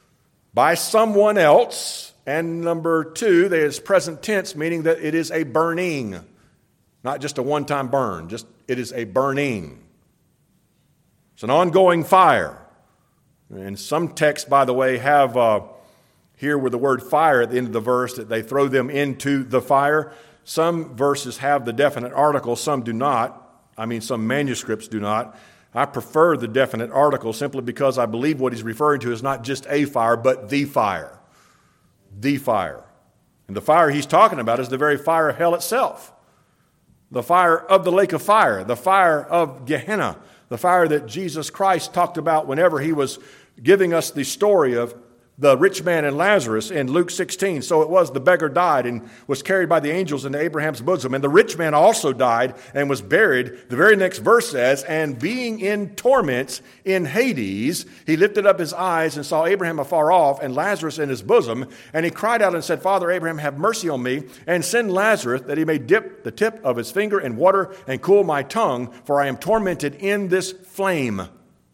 by someone else. And number two, there is present tense, meaning that it is a burning, not just a one-time burn, just it is a burning. It's an ongoing fire. And some texts, by the way, have uh, here with the word fire at the end of the verse, that they throw them into the fire. Some verses have the definite article, some do not. I mean, some manuscripts do not. I prefer the definite article simply because I believe what he's referring to is not just a fire, but the fire. The fire. And the fire he's talking about is the very fire of hell itself. The fire of the lake of fire. The fire of Gehenna. The fire that Jesus Christ talked about whenever he was giving us the story of the rich man and Lazarus in Luke sixteen. So it was the beggar died and was carried by the angels into Abraham's bosom. And the rich man also died and was buried. The very next verse says, and being in torments in Hades, he lifted up his eyes and saw Abraham afar off and Lazarus in his bosom. And he cried out and said, Father Abraham, have mercy on me, and send Lazarus that he may dip the tip of his finger in water and cool my tongue, for I am tormented in this flame.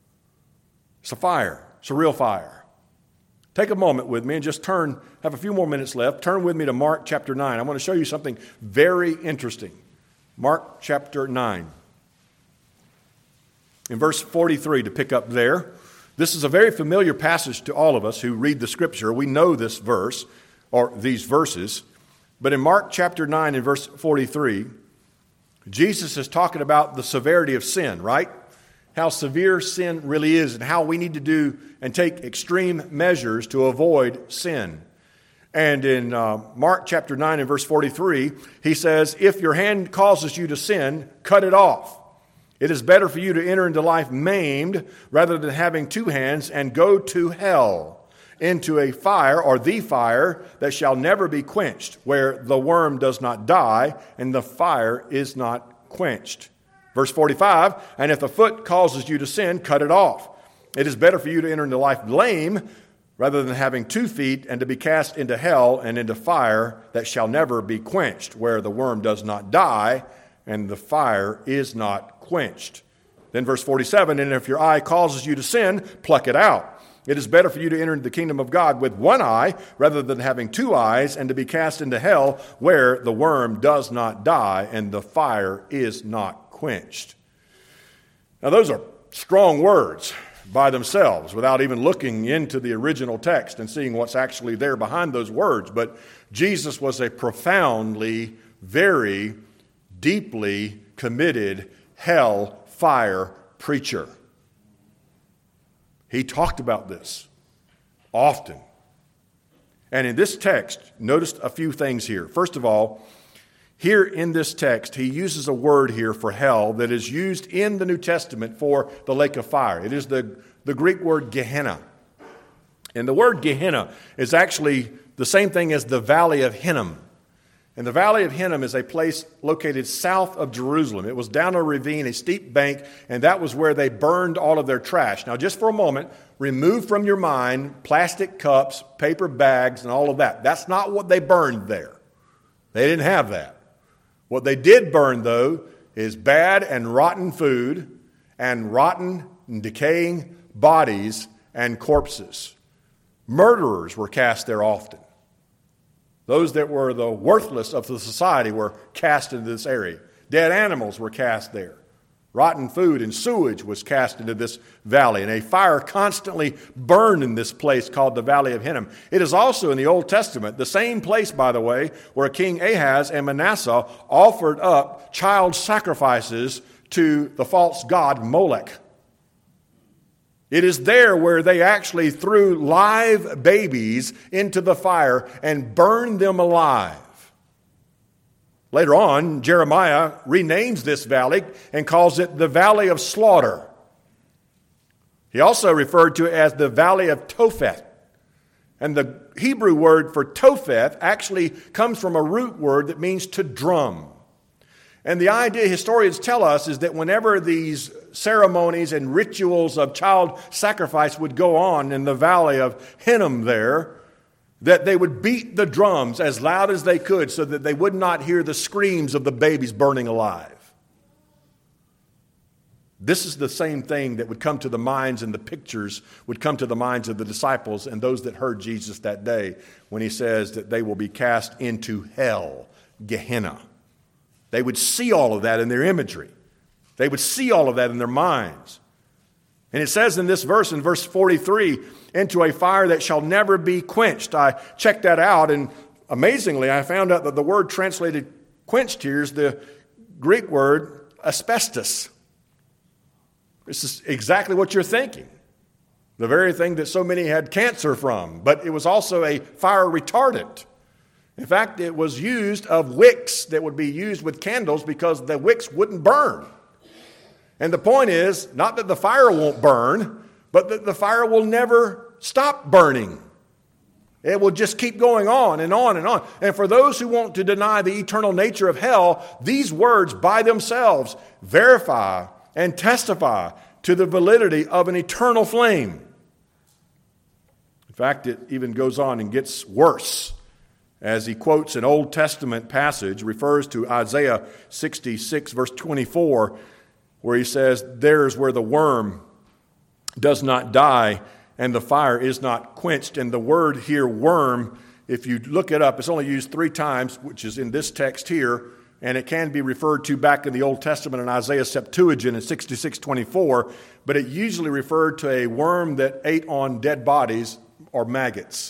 It's a fire. It's a real fire. Take a moment with me and just turn, have a few more minutes left. Turn with me to Mark chapter nine. I want to show you something very interesting. Mark chapter nine. In verse forty-three, to pick up there. This is a very familiar passage to all of us who read the scripture. We know this verse, or these verses. But in Mark chapter nine and verse forty-three, Jesus is talking about the severity of sin, right? How severe sin really is and how we need to do and take extreme measures to avoid sin. And in uh, Mark chapter nine and verse forty-three, he says, if your hand causes you to sin, cut it off. It is better for you to enter into life maimed rather than having two hands and go to hell, into a fire or the fire that shall never be quenched, where the worm does not die and the fire is not quenched. Verse forty-five, and if the foot causes you to sin, cut it off. It is better for you to enter into life lame rather than having two feet and to be cast into hell and into fire that shall never be quenched, where the worm does not die and the fire is not quenched. Then verse forty-seven, and if your eye causes you to sin, pluck it out. It is better for you to enter into the kingdom of God with one eye rather than having two eyes and to be cast into hell, where the worm does not die and the fire is not quenched. Now those are strong words by themselves without even looking into the original text and seeing what's actually there behind those words. But Jesus was a profoundly, very deeply committed hell fire preacher. He talked about this often. And in this text, notice a few things here. First of all, here in this text, he uses a word here for hell that is used in the New Testament for the lake of fire. It is the, the Greek word Gehenna. And the word Gehenna is actually the same thing as the Valley of Hinnom. And the Valley of Hinnom is a place located south of Jerusalem. It was down a ravine, a steep bank, and that was where they burned all of their trash. Now, just for a moment, remove from your mind plastic cups, paper bags, and all of that. That's not what they burned there. They didn't have that. What they did burn, though, is bad and rotten food and rotten and decaying bodies and corpses. Murderers were cast there often. Those that were the worthless of the society were cast into this area. Dead animals were cast there. Rotten food and sewage was cast into this valley, and a fire constantly burned in this place called the Valley of Hinnom. It is also in the Old Testament, the same place, by the way, where King Ahaz and Manasseh offered up child sacrifices to the false god Molech. It is there where they actually threw live babies into the fire and burned them alive. Later on, Jeremiah renames this valley and calls it the Valley of Slaughter. He also referred to it as the Valley of Topheth. And the Hebrew word for Topheth actually comes from a root word that means to drum. And the idea historians tell us is that whenever these ceremonies and rituals of child sacrifice would go on in the Valley of Hinnom there, that they would beat the drums as loud as they could so that they would not hear the screams of the babies burning alive. This is the same thing that would come to the minds, and the pictures would come to the minds of the disciples and those that heard Jesus that day when he says that they will be cast into hell, Gehenna. They would see all of that in their imagery. They would see all of that in their minds. And it says in this verse, in verse forty-three, into a fire that shall never be quenched. I checked that out, and amazingly, I found out that the word translated quenched here is the Greek word asbestos. This is exactly what you're thinking. The very thing that so many had cancer from, but it was also a fire retardant. In fact, it was used of wicks that would be used with candles because the wicks wouldn't burn. And the point is, not that the fire won't burn, but that the fire will never stop burning. It will just keep going on and on and on. And for those who want to deny the eternal nature of hell, these words by themselves verify and testify to the validity of an eternal flame. In fact, it even goes on and gets worse. As he quotes an Old Testament passage, refers to Isaiah sixty-six, verse twenty-four, where he says, "There's where the worm does not die and the fire is not quenched." And the word here, worm, if you look it up, it's only used three times, which is in this text here, and it can be referred to back in the Old Testament in Isaiah Septuagint in sixty-six twenty-four, but it usually referred to a worm that ate on dead bodies or maggots.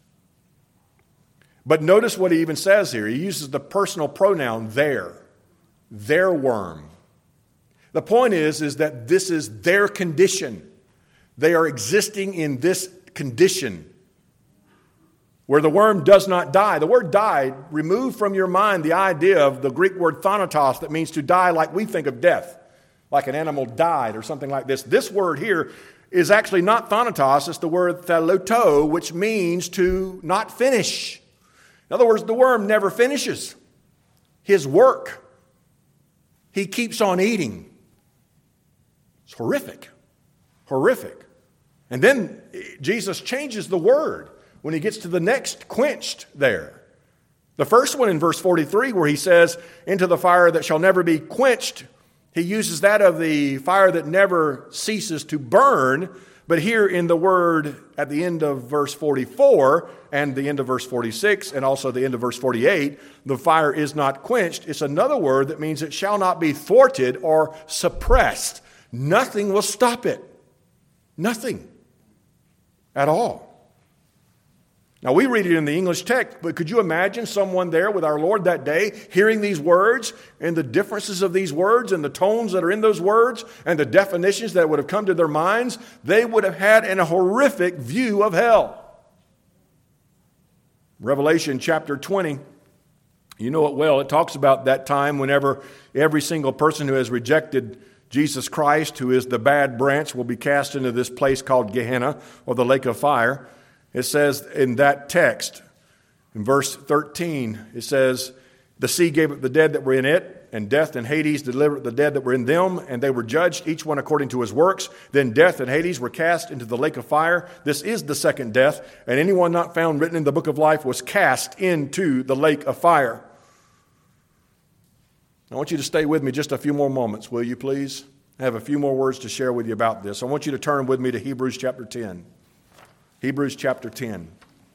But notice what he even says here. He uses the personal pronoun their, their worm. The point is, is that this is their condition. They are existing in this condition where the worm does not die. The word die, remove from your mind the idea of the Greek word thanatos that means to die like we think of death, like an animal died or something like this. This word here is actually not thanatos. It's the word thaleto, which means to not finish. In other words, the worm never finishes his work. He keeps on eating. It's horrific. Horrific. And then Jesus changes the word when he gets to the next quenched there. The first one in verse forty-three where he says, into the fire that shall never be quenched, he uses that of the fire that never ceases to burn. But here in the word at the end of verse forty-four and the end of verse forty-six and also the end of verse forty-eight, the fire is not quenched. It's another word that means it shall not be thwarted or suppressed. Nothing will stop it. Nothing at all. Now, we read it in the English text, but could you imagine someone there with our Lord that day hearing these words and the differences of these words and the tones that are in those words and the definitions that would have come to their minds? They would have had an horrific view of hell. Revelation chapter twenty, you know it well. It talks about that time whenever every single person who has rejected Jesus Christ, who is the bad branch, will be cast into this place called Gehenna, or the lake of fire. It says in that text, in verse thirteen, it says, the sea gave up the dead that were in it, and death and Hades delivered the dead that were in them, and they were judged, each one according to his works. Then death and Hades were cast into the lake of fire. This is the second death, and anyone not found written in the book of life was cast into the lake of fire. I want you to stay with me just a few more moments, will you please? I have a few more words to share with you about this. I want you to turn with me to Hebrews chapter ten. Hebrews chapter ten.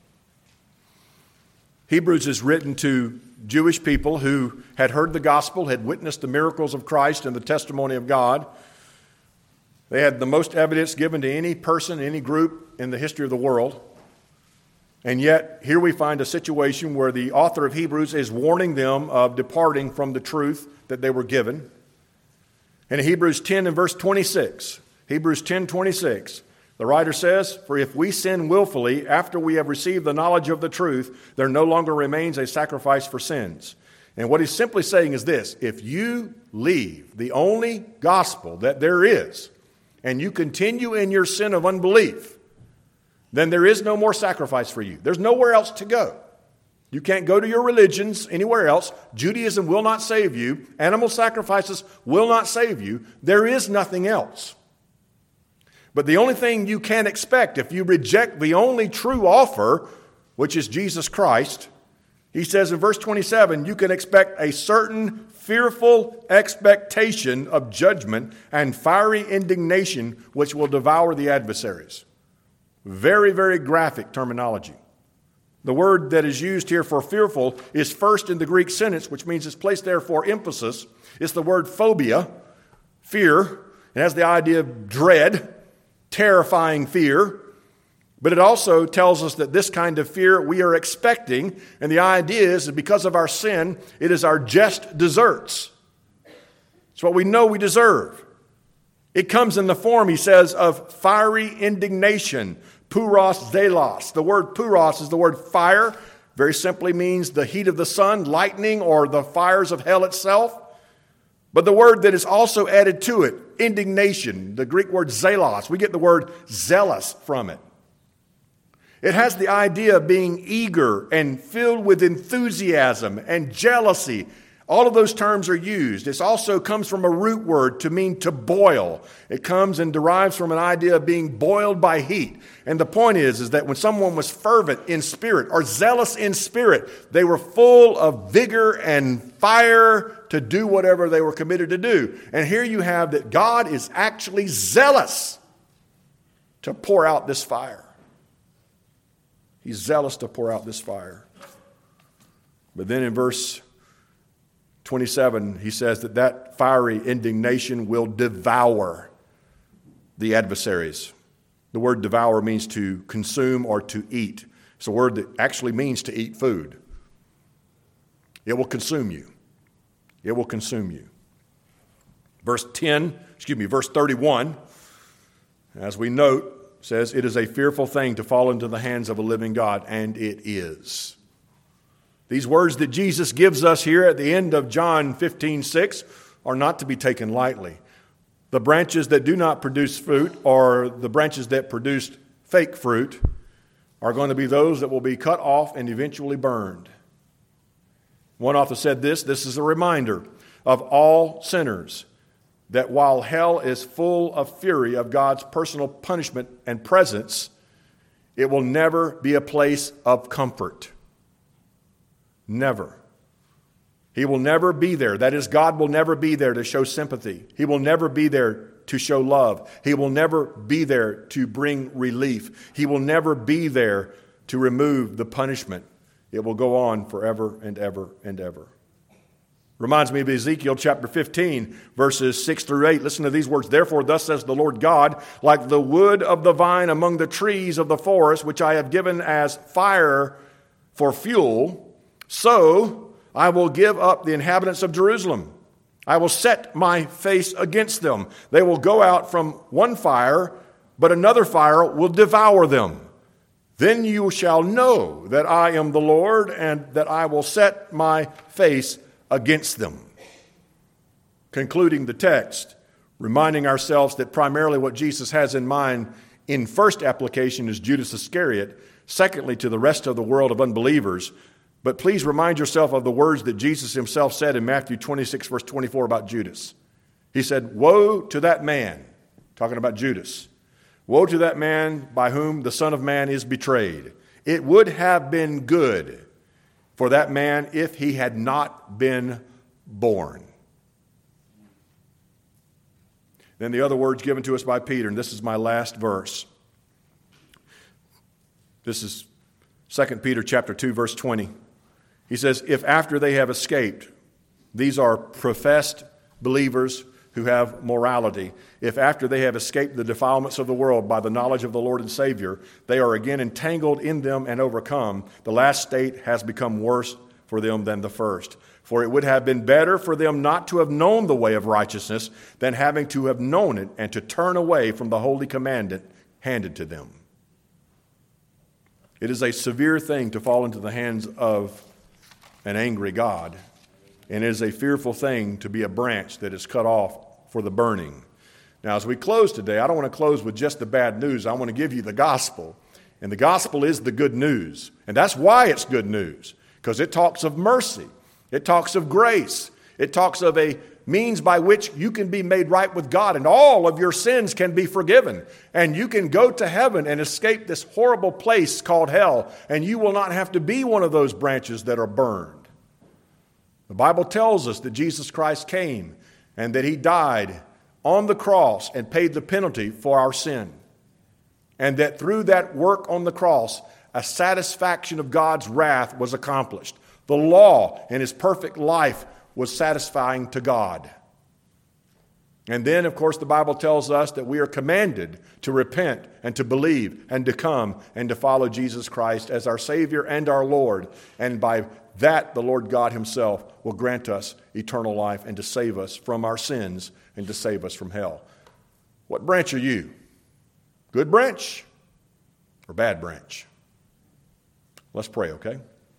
Hebrews is written to Jewish people who had heard the gospel, had witnessed the miracles of Christ and the testimony of God. They had the most evidence given to any person, any group in the history of the world. And yet, here we find a situation where the author of Hebrews is warning them of departing from the truth that they were given. And in Hebrews ten and verse twenty-six, Hebrews ten twenty-six, the writer says, for if we sin willfully after we have received the knowledge of the truth, there no longer remains a sacrifice for sins. And what he's simply saying is this: if you leave the only gospel that there is, and you continue in your sin of unbelief, then there is no more sacrifice for you. There's nowhere else to go. You can't go to your religions anywhere else. Judaism will not save you. Animal sacrifices will not save you. There is nothing else. But the only thing you can expect if you reject the only true offer, which is Jesus Christ, he says in verse twenty-seven, you can expect a certain fearful expectation of judgment and fiery indignation which will devour the adversaries. Very, very graphic terminology. The word that is used here for fearful is first in the Greek sentence, which means it's placed there for emphasis. It's the word phobia, fear. It has the idea of dread, terrifying fear. But it also tells us that this kind of fear we are expecting, and the idea is that because of our sin, it is our just deserts. It's what we know we deserve. It comes in the form, he says, of fiery indignation, puros zelos. The word puros is the word fire. Very simply means the heat of the sun, lightning, or the fires of hell itself. But the word that is also added to it, indignation, the Greek word zelos. We get the word zealous from it. It has the idea of being eager and filled with enthusiasm and jealousy. All of those terms are used. It also comes from a root word to mean to boil. It comes and derives from an idea of being boiled by heat. And the point is, is that when someone was fervent in spirit or zealous in spirit, they were full of vigor and fire to do whatever they were committed to do. And here you have that God is actually zealous to pour out this fire. He's zealous to pour out this fire. But then in verse twenty-seven, he says that that fiery indignation will devour the adversaries. The word devour means to consume or to eat. It's a word that actually means to eat food. It will consume you. It will consume you. Verse ten, excuse me, verse thirty-one, as we note, says, it is a fearful thing to fall into the hands of a living God, and it is. These words that Jesus gives us here at the end of John fifteen six are not to be taken lightly. The branches that do not produce fruit, or the branches that produce fake fruit, are going to be those that will be cut off and eventually burned. One author said this, this is a reminder of all sinners, that while hell is full of fury of God's personal punishment and presence, it will never be a place of comfort. Never. He will never be there. That is, God will never be there to show sympathy. He will never be there to show love. He will never be there to bring relief. He will never be there to remove the punishment. It will go on forever and ever and ever. Reminds me of Ezekiel chapter fifteen, verses six through eight. Listen to these words. Therefore, thus says the Lord God, like the wood of the vine among the trees of the forest, which I have given as fire for fuel, so I will give up the inhabitants of Jerusalem. I will set my face against them. They will go out from one fire, but another fire will devour them. Then you shall know that I am the Lord, and that I will set my face against them. Concluding the text, reminding ourselves that primarily what Jesus has in mind in first application is Judas Iscariot, secondly to the rest of the world of unbelievers. But please remind yourself of the words that Jesus himself said in Matthew twenty-six, verse twenty-four about Judas. He said, "Woe to that man," talking about Judas, "woe to that man by whom the Son of Man is betrayed. It would have been good for that man if he had not been born." Then the other words given to us by Peter, and this is my last verse. This is Second Peter chapter two, verse twenty. He says, "If after they have escaped," these are professed believers who have morality, "if after they have escaped the defilements of the world by the knowledge of the Lord and Savior, they are again entangled in them and overcome, the last state has become worse for them than the first. For it would have been better for them not to have known the way of righteousness than having to have known it and to turn away from the holy commandment handed to them." It is a severe thing to fall into the hands of an angry God, and it is a fearful thing to be a branch that is cut off for the burning. Now, as we close today, I don't want to close with just the bad news. I want to give you the gospel. And the gospel is the good news. And that's why it's good news, because it talks of mercy. It talks of grace. It talks of a means by which you can be made right with God and all of your sins can be forgiven. And you can go to heaven and escape this horrible place called hell. And you will not have to be one of those branches that are burned. The Bible tells us that Jesus Christ came and that he died on the cross and paid the penalty for our sin. And that through that work on the cross, a satisfaction of God's wrath was accomplished. The law in his perfect life was satisfying to God. And then, of course, the Bible tells us that we are commanded to repent and to believe and to come and to follow Jesus Christ as our Savior and our Lord. And by that, the Lord God himself will grant us eternal life and to save us from our sins and to save us from hell. What branch are you? Good branch or bad branch? Let's pray, okay?